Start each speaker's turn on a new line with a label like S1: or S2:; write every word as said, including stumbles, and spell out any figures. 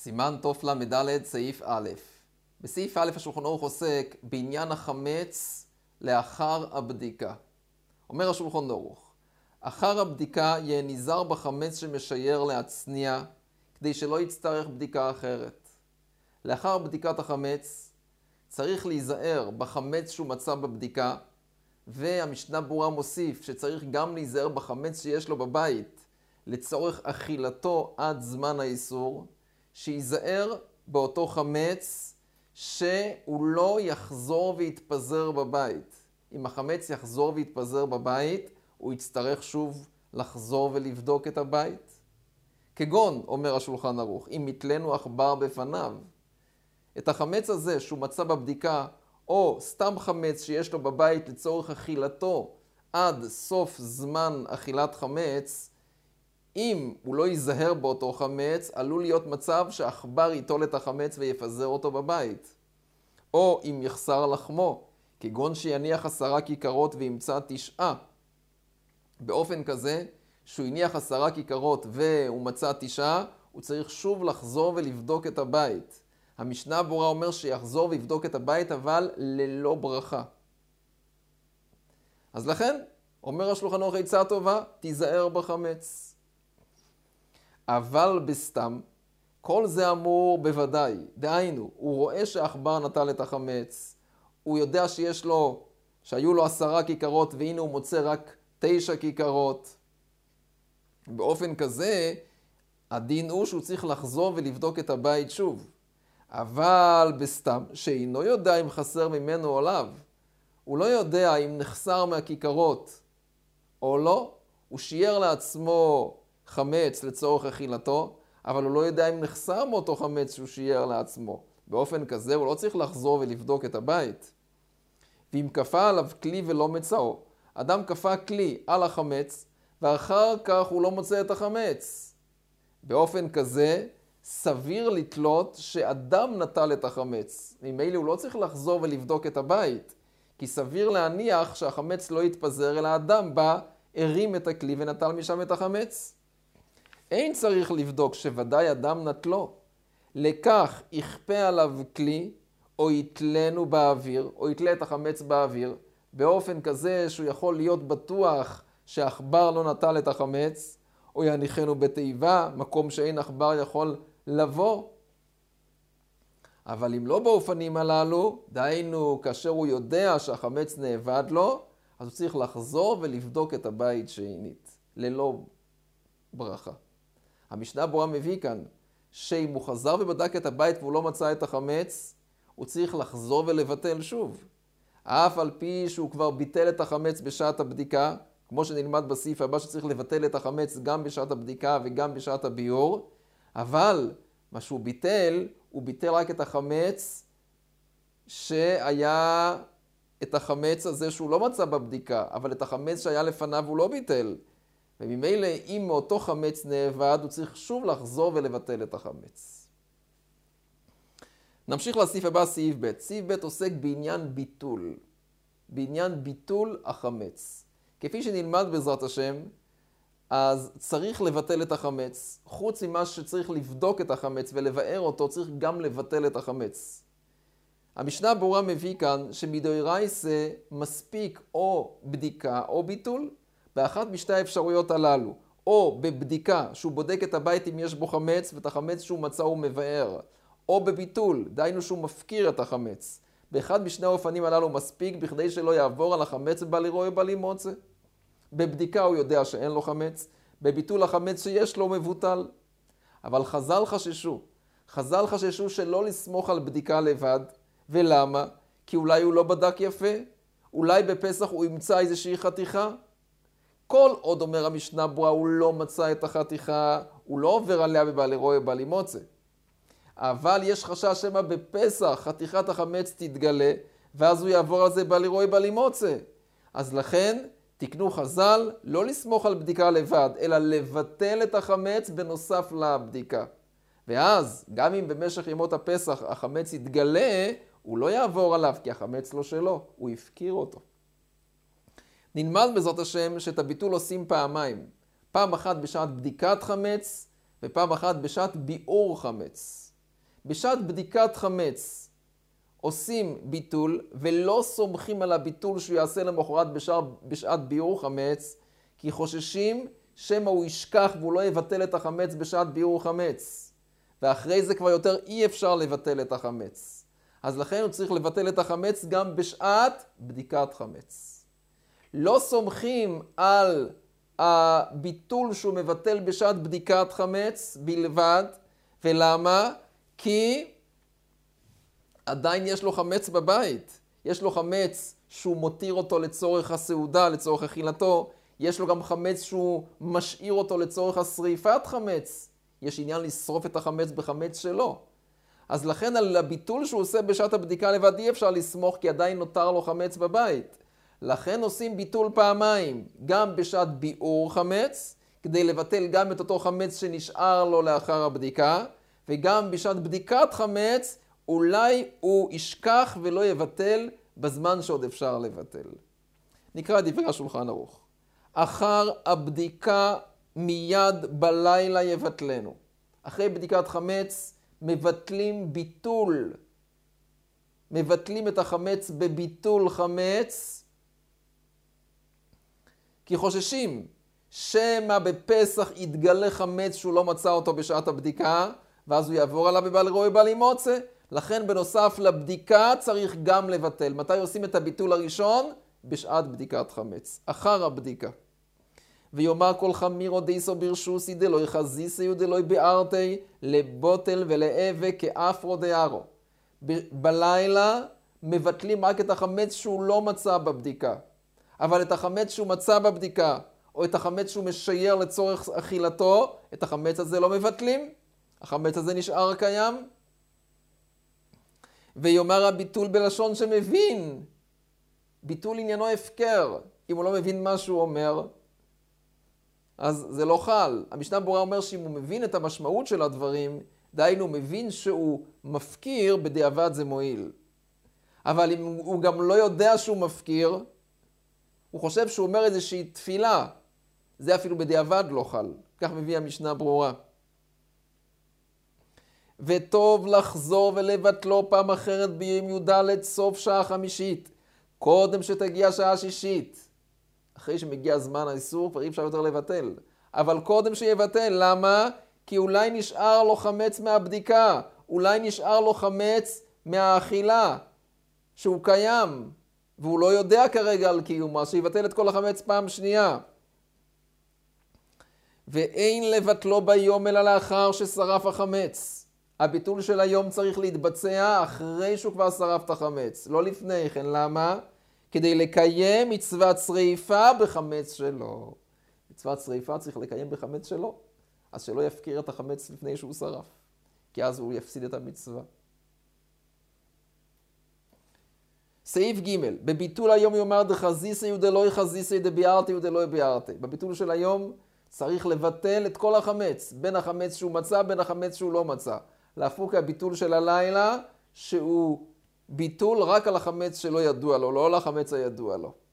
S1: סימן תל"ד סעיף א'. בסעיף א' השולחן ערוך עוסק בעניין החמץ לאחר הבדיקה. אומר השולחן ערוך, אחר הבדיקה יהיה נזהר בחמץ שמשייר להצניע, כדי שלא יצטרך בדיקה אחרת. לאחר בדיקת החמץ צריך להיזהר בחמץ שהוא מצא בבדיקה, והמשנה ברורה מוסיף שצריך גם להיזהר בחמץ שיש לו בבית לצורך אכילתו עד זמן האיסור, שיזהר באותו חמץ שהוא לא יחזור ויתפזר בבית. אם החמץ יחזור ויתפזר בבית, הוא יצטרך שוב לחזור ולבדוק את הבית. כגון, אומר השולחן ערוך, אם יתלנו עכבר בפניו, את החמץ הזה שהוא מצא בבדיקה, או סתם חמץ שיש לו בבית לצורך אכילתו עד סוף זמן אכילת חמץ, אם הוא לא ייזהר באותו חמץ, עלול להיות מצב שעכבר ייטול את החמץ ויפזר אותו בבית. או אם יחסר לחמו, כגון שיניח עשרה כיכרות וימצא תשעה. באופן כזה, שהוא הניח עשרה כיכרות והוא מצא תשעה, הוא צריך שוב לחזור ולבדוק את הבית. המשנה ברורה אומר שיחזור ויבדוק את הבית, אבל ללא ברכה. אז לכן, אומר השולחן ערוך עצה טובה, תיזהר בחמץ. אבל בסתם, כל זה אמור בוודאי. דהיינו, הוא רואה שהעכבר נטל את החמץ, הוא יודע שיש לו, שהיו לו עשרה כיכרות, והנה הוא מוצא רק תשע כיכרות. באופן כזה, הדין הוא שהוא צריך לחזור ולבדוק את הבית שוב. אבל בסתם, שאינו יודע אם חסר ממנו או לאו, הוא לא יודע אם נחסר מהכיכרות או לא, הוא שייר לעצמו חמץ לצורך אכילתו, אבל הוא לא יודע אם נחסר מאותו חמץ שהוא שייר לעצמו. באופן כזה הוא לא צריך לחזור ולבדוק את הבית. ואם כפה עליו כלי ולא מצאו, אדם כפה כלי על החמץ, ואחר כך הוא לא מוצא את החמץ. באופן כזה, סביר לתלות שאדם נטל את החמץ. ממילא הוא לא צריך לחזור ולבדוק את הבית, כי סביר להניח שהחמץ לא יתפזר, אלא האדם בא, הרים את הכלי ונטל משם את החמץ. אין צריך לבדוק שוודאי אדם נטלו. לכך יכפה עליו כלי, או יתלנו באוויר, או יתלה את החמץ באוויר, באופן כזה שהוא יכול להיות בטוח שהעכבר לא נטל את החמץ, או יניחנו בתיבה, מקום שאין עכבר יכול לבוא. אבל אם לא באופנים הללו, דהיינו כאשר הוא יודע שהחמץ נאבד לו, אז הוא צריך לחזור ולבדוק את הבית שהנית, ללא ברכה. המשנה ברורה מביא כאן, שאם הוא חזר ובדק את הבית והוא לא מצא את החמץ, הוא צריך לחזור ולבטל שוב. אף על פי שהוא כבר ביטל את החמץ בשעת הבדיקה, כמו שנלמד בסעיף הבא שצריך לבטל את החמץ גם בשעת הבדיקה וגם בשעת הביור, אבל מה שהוא ביטל, הוא ביטל רק את החמץ שהיה את החמץ הזה שהוא לא מצא בבדיקה, אבל את החמץ שהיה לפניו הוא לא ביטל. וממילא אם מאותו חמץ נאבד, הוא צריך שוב לחזור ולבטל את החמץ. נמשיך לסעיף הבא, סעיף ב'. סעיף ב' עוסק בעניין ביטול. בעניין ביטול החמץ. כפי שנלמד בעזרת השם, אז צריך לבטל את החמץ. חוץ ממה שצריך לבדוק את החמץ ולבאר אותו, צריך גם לבטל את החמץ. המשנה ברורה מביא כאן שמדאורייסה מספיק או בדיקה או ביטול, באחת משתי האפשרויות הללו. או בבדיקה שהוא בודק את הבית אם יש בו חמץ, ואת החמץ שהוא מצא הוא מבאר. או בביטול, דהיינו שהוא מפקיר את החמץ. באחד משני האופנים הללו מספיק בכדי שלא יעבור על החמץ בל יראה בל ימוצא. בבדיקה הוא יודע שאין לו חמץ, בביטול החמץ שיש לו מבוטל. אבל חז"ל חששו, חז"ל חששו שלא לסמוך על בדיקה לבד. ולמה? כי אולי הוא לא בדק יפה, אולי בפסח הוא ימצא איזושהי חתיכה. כל עוד, אומר המשנה ברורה, הוא לא מצא את החתיכה, הוא לא עובר עליה בבל יראה בל ימוצא. אבל יש חשש שמא בפסח חתיכת החמץ תתגלה, ואז הוא יעבור על זה בל יראה בל ימוצא. אז לכן תקנו חז"ל לא לסמוך על בדיקה לבד, אלא לבטל את החמץ בנוסף לבדיקה. ואז גם אם במשך ימות הפסח החמץ יתגלה, הוא לא יעבור עליו, כי החמץ לא שלו, הוא יפקיר אותו. נלמד בעזרת השם שאת הביטול עושים פעמיים. פעם אחת בשעת בדיקת חמץ, ופעם אחת בשעת ביעור חמץ. בשעת בדיקת חמץ עושים ביטול, ולא סומכים על הביטול שהוא יעשה למחרת בשעת, בשעת ביעור חמץ, כי חוששים שמא הוא ישכח והוא לא יבטל את החמץ בשעת ביעור חמץ. ואחרי זה כבר יותר אי אפשר לבטל את החמץ. אז לכן הוא צריך לבטל את החמץ גם בשעת בדיקת חמץ. לא סומכים על הביטול שהוא מבטל בשעת בדיקת חמץ בלבד. ולמה? כי עדיין יש לו חמץ בבית. יש לו חמץ שהוא מותיר אותו לצורך הסעודה, לצורך אכילתו. יש לו גם חמץ שהוא משאיר אותו לצורך השריפת חמץ. יש עניין לשרוף את החמץ בחמץ שלו. אז לכן על הביטול שהוא עושה בשעת הבדיקה לבד אי אפשר לסמוך, כי עדיין נותר לו חמץ בבית. לכן עושים ביטול פעמיים, גם בשעת ביעור חמץ, כדי לבטל גם את אותו חמץ שנשאר לו לאחר הבדיקה, וגם בשעת בדיקת חמץ, אולי הוא ישכח ולא יבטל בזמן שעוד אפשר לבטל. נקרא דברי השולחן ערוך. אחר הבדיקה מיד בלילה יבטלנו. אחרי בדיקת חמץ מבטלים ביטול. מבטלים את החמץ בביטול חמץ. כי חוששים שמא בפסח יתגלה חמץ שהוא לא מצא אותו בשעת הבדיקה, ואז הוא יעבור עליו בבל רואי בל ימוצא. לכן בנוסף לבדיקה צריך גם לבטל. מתי עושים את הביטול הראשון? בשעת בדיקת חמץ. אחר הבדיקה. ויאמר כל חמירו דייסו ברשוסי דלוי חזיסי ודלוי בארתי לבוטל ולאבה כאפרו דארו. בלילה מבטלים רק את החמץ שהוא לא מצא בבדיקה. אבל את החמץ שהוא מצא בבדיקה, או את החמץ שהוא משייר לצורך אכילתו, את החמץ הזה לא מבטלים. החמץ הזה נשאר קיים. ויאמר הביטול בלשון שמבין. ביטול עניינו הפקר. אם הוא לא מבין מה שהוא אומר, אז זה לא חל. המשנה ברורה אומר שאם הוא מבין את המשמעות של הדברים, דהיינו הוא מבין שהוא מפקיר, בדיעבד זה מועיל. אבל אם הוא גם לא יודע שהוא מפקיר, הוא חושב שהוא אומר איזושהי תפילה, זה אפילו בדיעבד לא חל. כך מביא המשנה ברורה. וטוב לחזור ולבטלו פעם אחרת ביום י"ד סוף שעה חמישית, קודם שתגיע שעה שישית. אחרי שמגיע זמן האיסור כבר אי אפשר יותר לבטל. אבל קודם שיבטל, למה? כי אולי נשאר לו חמץ מהבדיקה, אולי נשאר לו חמץ מהאכילה, שהוא קיים, והוא לא יודע כרגע על קיומה, שיבטל את כל החמץ פעם שנייה. ואין לבטלו ביום אלא לאחר ששרף החמץ. הביטול של היום צריך להתבצע אחרי שהוא כבר שרף את החמץ, לא לפני כן. למה? כדי לקיים מצוות שריפה בחמץ שלו. מצוות שריפה צריך לקיים בחמץ שלו, אז שלא יפקיר את החמץ לפני שהוא שרף, כי אז הוא יפסיד את המצווה. סעיף ג' בביטול היום יאמר דחזיסי ודלוי חזיסי דביארתי ודלוי ביארתי. בביטול של היום צריך לבטל את כל החמץ, בין החמץ שהוא מצא, בין החמץ שהוא לא מצא. להפוך הביטול של הלילה שהוא ביטול רק על החמץ שלא ידוע לו, לא על החמץ הידוע לו.